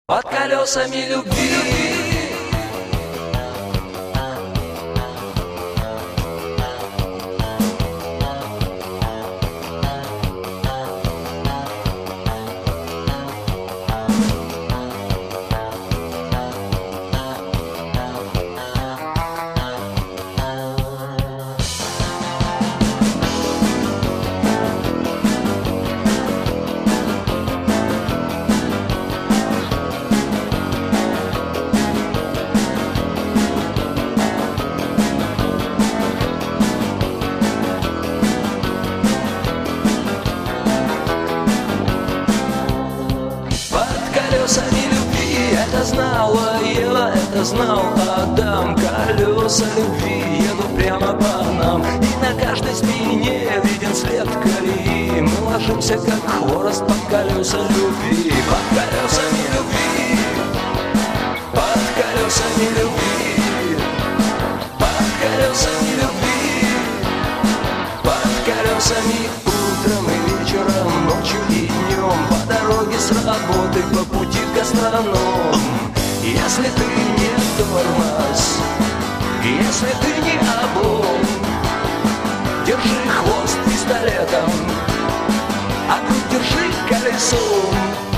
Под колесами любви. Колесами любви, это знала Ева, это знал Адам. Колеса любви едут прямо по нам, и на каждой спине виден след колеи. Мы ложимся, как хворост, под колеса любви. Под колесами любви, под колесами любви, под колесами любви, под колесами утром и вечером, ночью и днем, по дороге с работы, по пути к гастроном. Если ты не тормоз, если ты не облом, держи хвост пистолетом, а грудь держи колесом.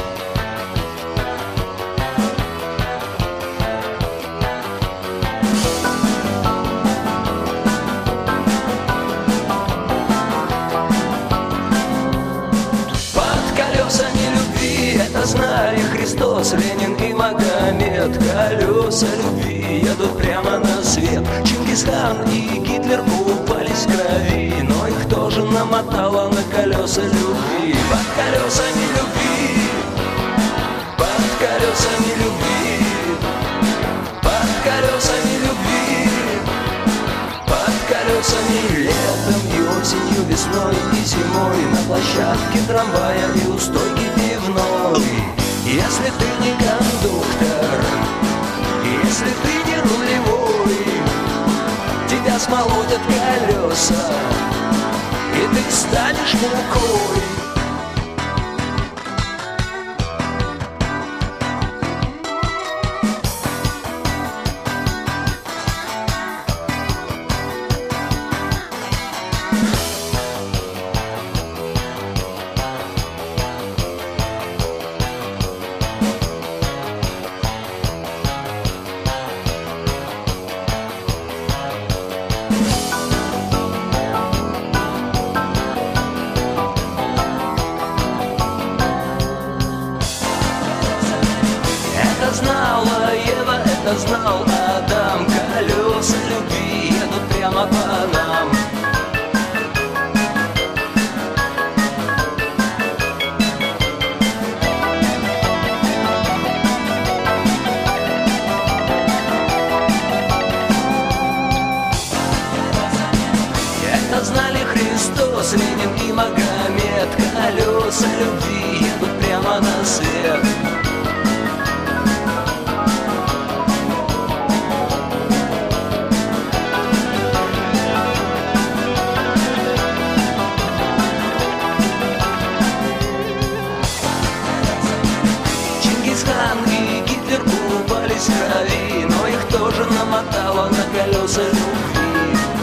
Это знали Христос, Ленин и Магомед. Колеса любви едут прямо на свет. Чингисхан и Гитлер купались в крови, но их тоже намотало на колеса любви. Под колесами любви, под колесами любви, под колесами любви, под колесами летом и осенью, весной и зимой, на площадке трамвая и у стойки пивной. Если ты не кондуктор, если ты не рулевой, тебя смолотят колеса, и ты станешь мукой. Это знала Ева, это знал Адам. Колеса любви едут прямо по нам. Это знали Христос, Ленин и Магомед. Колеса любви едут прямо на свет. Чингисхан и Гитлер купались в крови, но их тоже намотало на колеса любви.